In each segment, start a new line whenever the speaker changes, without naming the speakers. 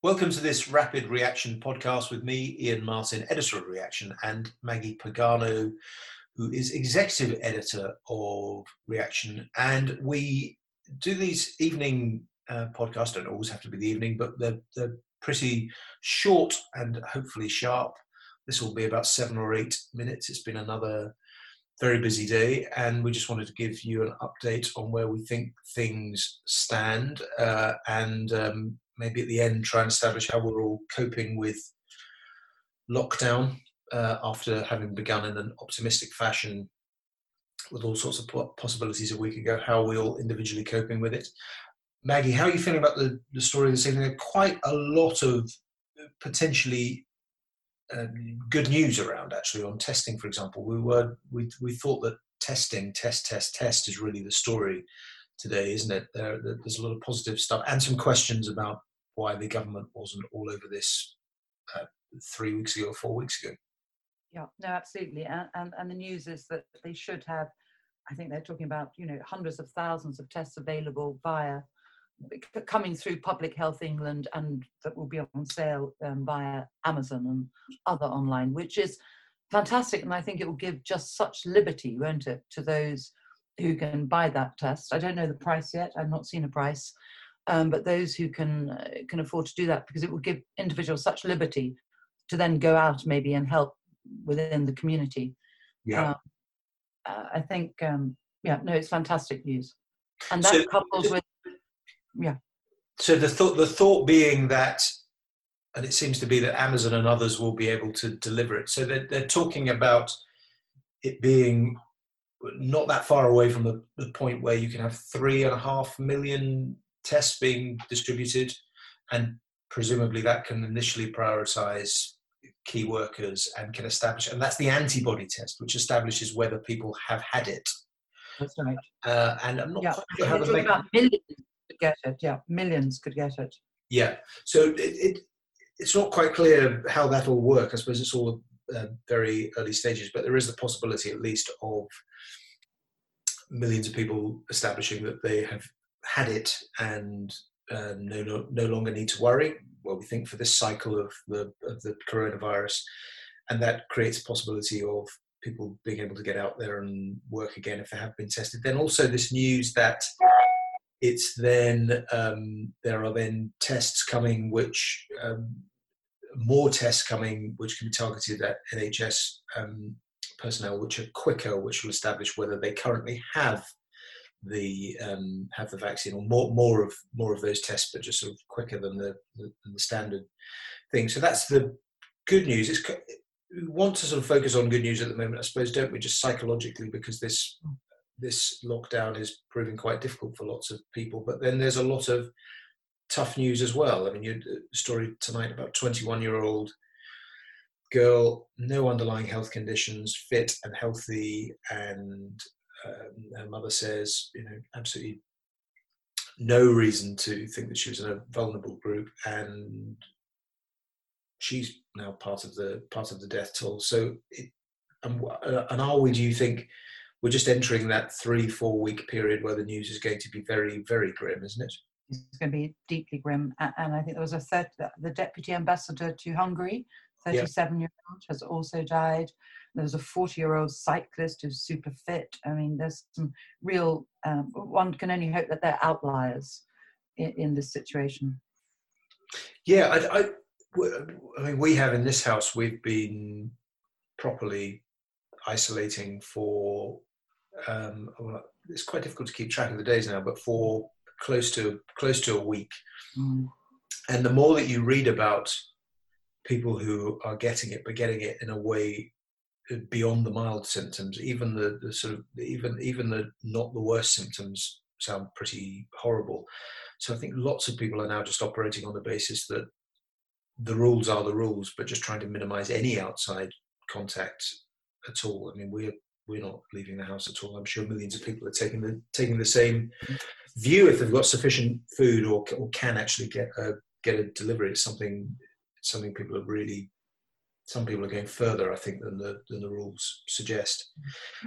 Welcome to this Rapid Reaction podcast with me, Ian Martin, editor of Reaction, and Maggie Pagano, who is executive editor of Reaction. And we do these evening podcasts, don't always have to be the evening, but they're pretty short and hopefully sharp. This will be about 7 or 8 minutes. It's been another very busy day, and we just wanted to give you an update on where we think things stand, and maybe at the end try and establish how we're all coping with lockdown after having begun in an optimistic fashion with all sorts of possibilities a week ago, how we're all individually coping with it. Maggie, how are you feeling about the story this evening? There are quite a lot of potentially good news around, actually, on testing, for example. We thought that test is really the story today, isn't it? There's a lot of positive stuff and some questions about why the government wasn't all over this 3 weeks ago or 4 weeks ago.
Yeah, no, absolutely. And the news is that they should have, I think they're talking about, hundreds of thousands of tests available coming through Public Health England, and that will be on sale via Amazon and other online, which is fantastic. And I think it will give just such liberty, won't it, to those who can buy that test. I don't know the price yet. I've not seen a price, but those who can afford to do that, because it will give individuals such liberty to then go out maybe and help within the community.
Yeah.
I think, it's fantastic news. And that coupled with,
So the thought being that, and it seems to be that Amazon and others will be able to deliver it. So they're talking about it being not that far away from the point where you can have 3.5 million tests being distributed, and presumably that can initially prioritize key workers and can establish, and that's the antibody test, which establishes whether people have had it.
That's right.
And I'm not quite sure how
to about millions could get it. Yeah, millions could get it.
Yeah. So it's not quite clear how that will work. I suppose it's all very early stages, but there is the possibility, at least, of millions of people establishing that they have had it and no longer need to worry. Well, we think for this cycle of the coronavirus, and that creates a possibility of people being able to get out there and work again if they have been tested. Then also this news that it's then there are then tests coming, which more tests coming, which can be targeted at NHS personnel, which are quicker, which will establish whether they currently have the vaccine, or more of those tests, but just sort of quicker than the standard thing. So that's the good news. We want to sort of focus on good news at the moment, I suppose, don't we? Just psychologically, because this lockdown is proving quite difficult for lots of people. But then there's a lot of tough news as well. I mean, your story tonight about 21-year-old girl, no underlying health conditions, fit and healthy, and her mother says, absolutely no reason to think that she was in a vulnerable group, and she's now part of the death toll. So, do you think we're just entering that 3-4 week period where the news is going to be very, very grim, isn't it?
It's going to be deeply grim. And I think there was the deputy ambassador to Hungary, 37-year-old, has also died. There was a 40-year-old cyclist who's super fit. I mean, there's some real, one can only hope that they're outliers in this situation.
Yeah, I mean, we have in this house, we've been properly isolating for, it's quite difficult to keep track of the days now, but for close to a week.
Mm.
And the more that you read about people who are getting it, but getting it in a way beyond the mild symptoms, even the sort of even the not the worst symptoms sound pretty horrible. So I think lots of people are now just operating on the basis that the rules are the rules, but just trying to minimize any outside contact at all. I mean, we're not leaving the house at all. I'm sure millions of people are taking the same view if they've got sufficient food or can actually get a delivery. It's something people are really. Some people are going further, I think, than the rules suggest.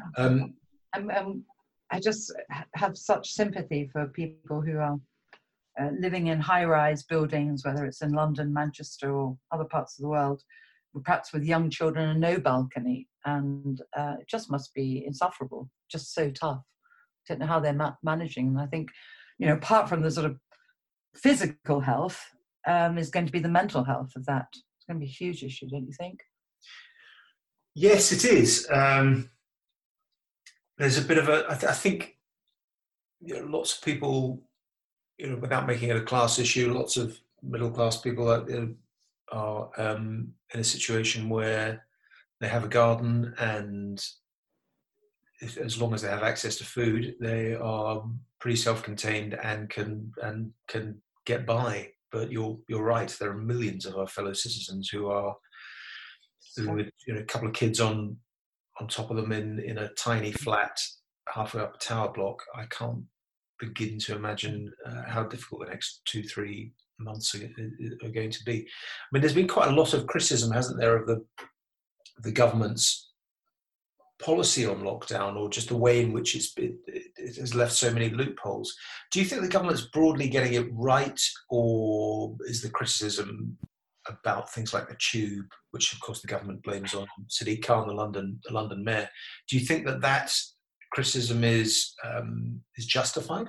I just have such sympathy for people who are living in high-rise buildings, whether it's in London, Manchester, or other parts of the world, perhaps with young children and no balcony. And it just must be insufferable, just so tough. I don't know how they're managing. And I think, apart from the sort of physical health, is going to be the mental health of that. It's going to be a huge issue, don't you think?
Yes, it is. There's a bit of I think lots of people, without making it a class issue, lots of middle class people are in a situation where they have a garden, and as long as they have access to food, they are pretty self-contained and can get by. But you're right. There are millions of our fellow citizens who are with a couple of kids on top of them in a tiny flat halfway up a tower block. I can't begin to imagine how difficult the next 2-3 months are going to be. I mean, there's been quite a lot of criticism, hasn't there, of the government's policy on lockdown, or just the way in which it has left so many loopholes. Do you think the government's broadly getting it right, or is the criticism about things like the tube, which of course the government blames on Sadiq Khan, the London mayor? Do you think that criticism is justified?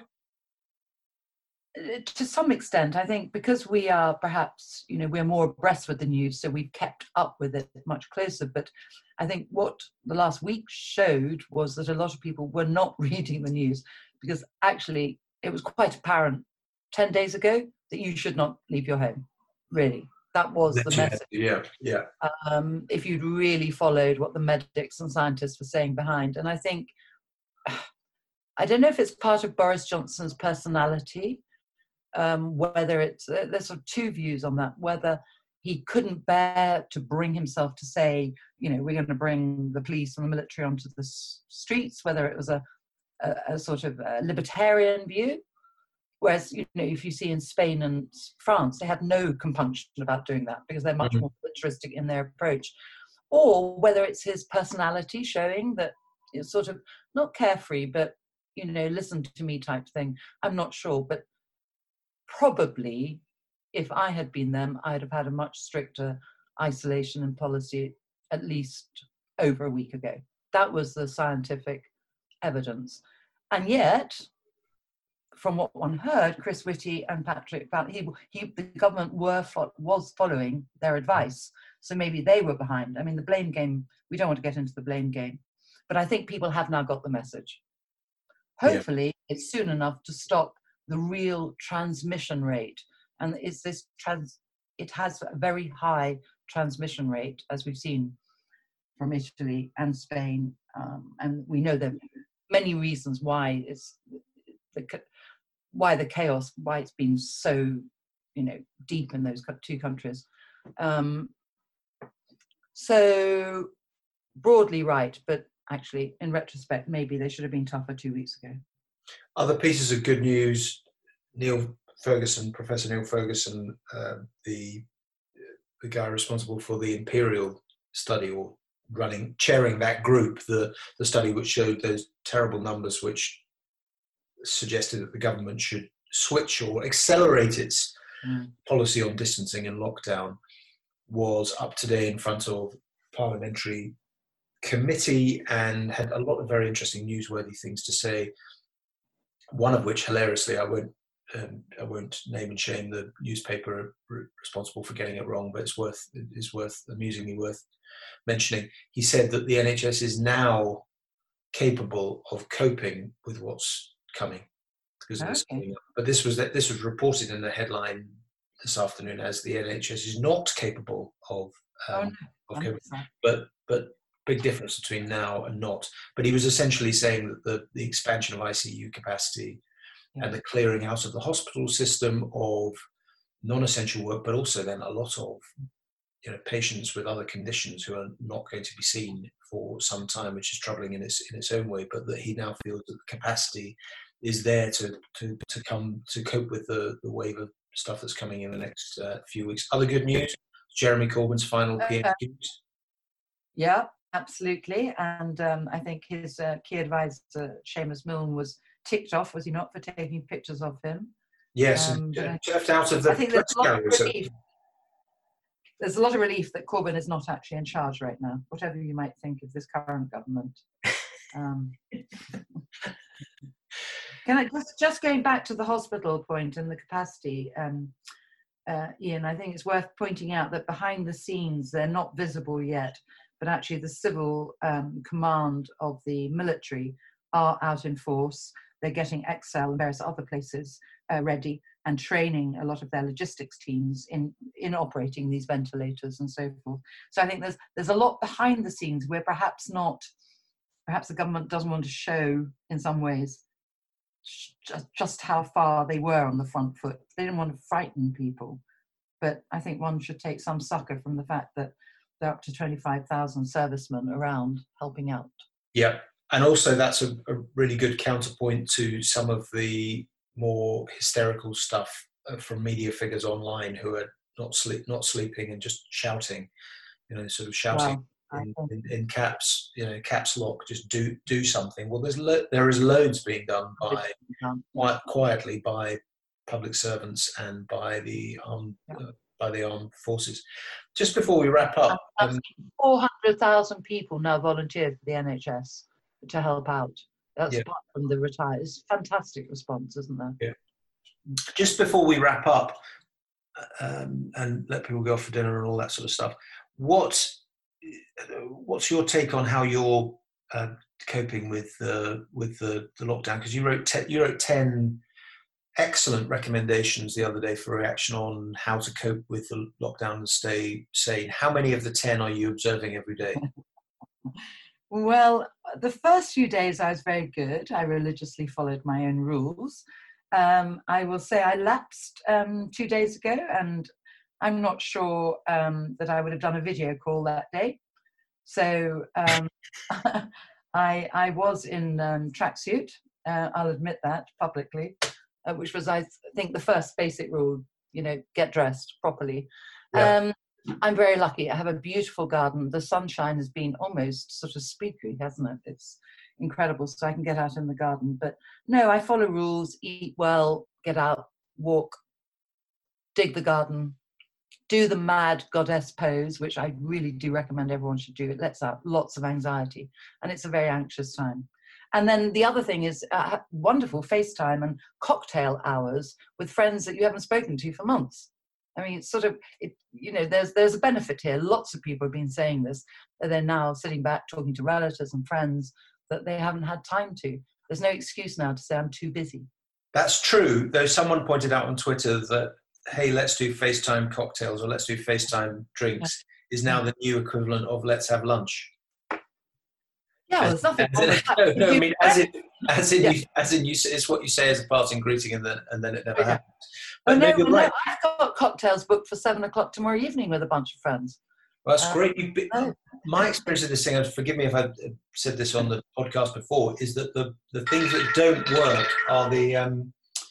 To some extent, I think, because we are perhaps, we're more abreast with the news, so we've kept up with it much closer. But I think what the last week showed was that a lot of people were not reading the news, because actually it was quite apparent 10 days ago that you should not leave your home. Really, that was the message.
Yeah.
If you'd really followed what the medics and scientists were saying behind. And I think, I don't know if it's part of Boris Johnson's personality, whether it's, there's sort of two views on that, whether he couldn't bear to bring himself to say, we're going to bring the police and the military onto the streets, whether it was a sort of a libertarian view. Whereas, if you see in Spain and France, they have no compunction about doing that, because they're much more militaristic in their approach. Or whether it's his personality showing that it's sort of not carefree, but, listen to me type thing. I'm not sure, but probably if I had been them, I'd have had a much stricter isolation and policy at least over a week ago. That was the scientific evidence. And yet, from what one heard, Chris Whitty and Patrick, the government was following their advice. So maybe they were behind. I mean, the blame game, we don't want to get into the blame game, but I think people have now got the message. Hopefully, it's soon enough to stop the real transmission rate. And it has a very high transmission rate, as we've seen from Italy and Spain. And we know there are many reasons why the chaos, why it's been so, deep in those two countries. So broadly right, but actually, in retrospect, maybe they should have been tougher 2 weeks ago.
Other pieces of good news: Professor Neil Ferguson, the guy responsible for the Imperial study, or chairing that group, the study which showed those terrible numbers, which suggested that the government should switch or accelerate its policy on distancing and lockdown, was up today in front of parliamentary committee and had a lot of very interesting, newsworthy things to say. One of which, hilariously, I won't name and shame the newspaper responsible for getting it wrong, but it's amusingly worth mentioning. He said that the NHS is now capable of coping with what's coming because of this. But this was reported in the headline this afternoon as the NHS is not capable of coping. But big difference between now and not. But he was essentially saying that the expansion of ICU capacity and the clearing out of the hospital system of non-essential work, but also then a lot of patients with other conditions who are not going to be seen for some time, which is troubling in its own way. But that he now feels that the capacity is there to cope with the wave of stuff that's coming in the next few weeks. Other good news: Jeremy Corbyn's final PhDs.
Yeah, absolutely. And I think his key advisor, Seamus Milne, was ticked off, was he not, for taking pictures of him.
Yes, and left out of the
I think there's a lot of
so.
relief. There's a lot of relief that Corbyn is not actually in charge right now, whatever you might think of this current government. Can I just going back to the hospital point and the capacity, Ian, I think it's worth pointing out that behind the scenes, they're not visible yet, but actually the civil command of the military are out in force. They're getting Excel and various other places ready and training a lot of their logistics teams in operating these ventilators and so forth. So I think there's a lot behind the scenes where perhaps the government doesn't want to show in some ways just how far they were on the front foot. They didn't want to frighten people. But I think one should take some succor from the fact that there are up to 25,000 servicemen around helping out.
Yeah, and also that's a really good counterpoint to some of the more hysterical stuff from media figures online who are not sleeping and just shouting, sort of shouting in caps, caps lock, just do something. Well, there is loads being done quite quietly by public servants and by the armed forces. Just before we wrap up,
400,000 people now volunteered for the NHS to help out. That's apart from the retired. It's a fantastic response, isn't there?
Yeah. Just before we wrap up and let people go off for dinner and all that sort of stuff, what's your take on how you're coping with the lockdown? Because you wrote 10 excellent recommendations the other day for Reaction on how to cope with the lockdown and stay sane. How many of the 10 are you observing every day?
Well, the first few days I was very good. I religiously followed my own rules. I will say I lapsed 2 days ago, and I'm not sure that I would have done a video call that day. So I was in tracksuit. I'll admit that publicly, which was, I think, the first basic rule, get dressed properly. Yeah. I'm very lucky. I have a beautiful garden. The sunshine has been almost sort of spooky, hasn't it? It's incredible. So I can get out in the garden. But no, I follow rules, eat well, get out, walk, dig the garden, do the mad goddess pose, which I really do recommend everyone should do. It lets out lots of anxiety, and it's a very anxious time. And then the other thing is wonderful FaceTime and cocktail hours with friends that you haven't spoken to for months. I mean, it's sort of, there's a benefit here. Lots of people have been saying this, that they're now sitting back talking to relatives and friends that they haven't had time to. There's no excuse now to say I'm too busy.
That's true, though someone pointed out on Twitter that, hey, let's do FaceTime cocktails or let's do FaceTime drinks is now the new equivalent of let's have lunch.
Yeah, well, there's nothing wrong with that.
No, I mean, as in, it's what you say as a parting greeting, and then it never happens. But
no,
right.
I've got cocktails booked for 7:00 tomorrow evening with a bunch of friends.
Well, that's great. My experience of this thing, and forgive me if I've said this on the podcast before, is that the things that don't work are the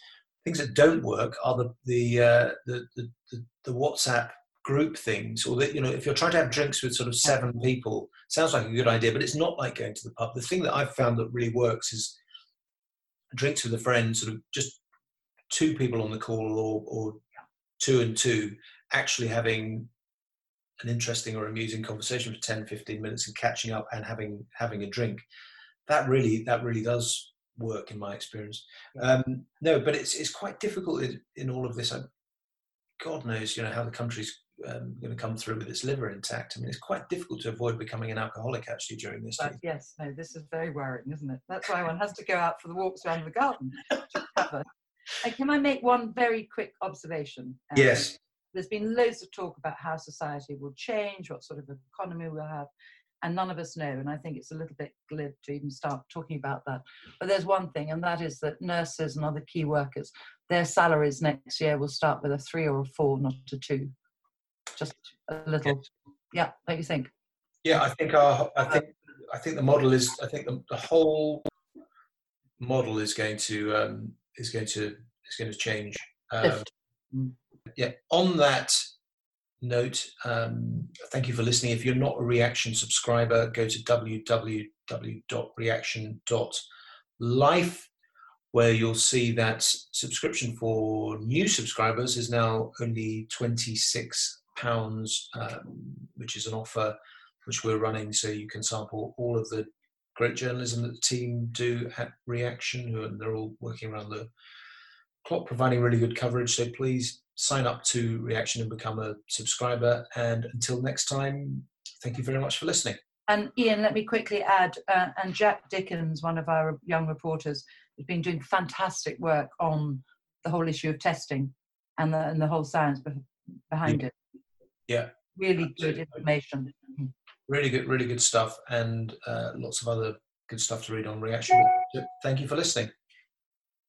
WhatsApp group things, or that, if you're trying to have drinks with sort of 7 people, sounds like a good idea, but it's not like going to the pub. The thing that I've found that really works is drinks with a friend, sort of just 2 people on the call, or 2 and 2, actually having an interesting or amusing conversation for 10-15 minutes and catching up and having a drink. That really does work in my experience. No, but it's quite difficult in all of this. God knows, how the country's going to come through with its liver intact. I mean, it's quite difficult to avoid becoming an alcoholic actually during this.
Yes, no, this is very worrying, isn't it? That's why one has to go out for the walks around the garden to recover. Can I make one very quick observation?
Yes.
There's been loads of talk about how society will change, what sort of economy we'll have, and none of us know. And I think it's a little bit glib to even start talking about that. But there's one thing, and that is that nurses and other key workers, their salaries next year will start with a 3 or a 4, not a 2. Just a little. Yeah, what do you think?
Yeah, I think the model is. I think the whole model is going to change. Yeah. On that note, thank you for listening. If you're not a Reaction subscriber, go to www.reaction.life. where you'll see that subscription for new subscribers is now only £26, which is an offer which we're running, so you can sample all of the great journalism that the team do at Reaction, and they're all working around the clock, providing really good coverage. So please sign up to Reaction and become a subscriber. And until next time, thank you very much for listening.
And Ian, let me quickly add, and Jack Dickens, one of our young reporters, has been doing fantastic work on the whole issue of testing and the whole science behind it.
Yeah.
Really good information.
Really good stuff, and lots of other good stuff to read on Reaction. Thank you for listening.